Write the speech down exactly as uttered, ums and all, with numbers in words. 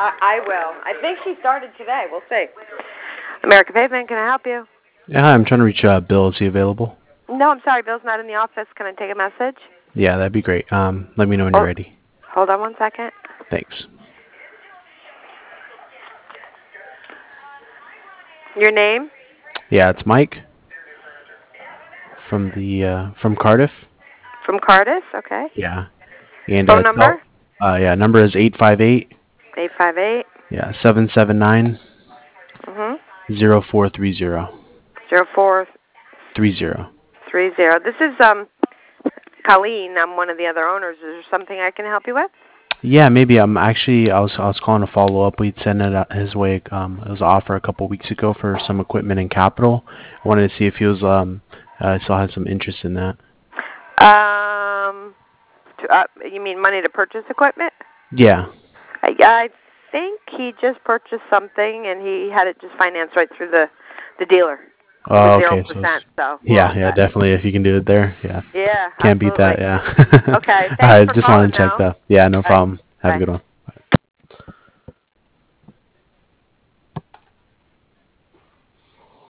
I, I will. I think she started today. We'll see. American Pavement, can I help you? Yeah, hi, I'm trying to reach uh, Bill. Is he available? No, I'm sorry. Bill's not in the office. Can I take a message? Yeah, that'd be great. Um, let me know when Oh, you're ready. hold on one second. Thanks. Your name? Yeah, it's Mike from the uh, from Cardiff. From Cardiff? Okay. Yeah, and Phone uh, tell, number? uh, yeah, number is eight five eight. eight five eight. Yeah, seven seven nine Mm-hmm. zero four three zero zero four three zero. three zero. This is um Colleen. I'm one of the other owners. Is there something I can help you with? Yeah, maybe. I'm actually I was I was calling to follow up. We'd sent it out his way. Um, it was an offer a couple weeks ago for some equipment and capital. I wanted to see if he was um uh, still had some interest in that. Um, to, uh, you mean money to purchase equipment? Yeah. I, I think he just purchased something and he had it just financed right through the the dealer. Oh, Zero okay. So percent. it's, So yeah, yeah, definitely. If you can do it there, yeah, yeah, can't beat that. absolutely. Yeah. Okay. All Thanks right. for Just wanted calling, to check though. that. Yeah, no Bye. problem. Have a Bye. good one.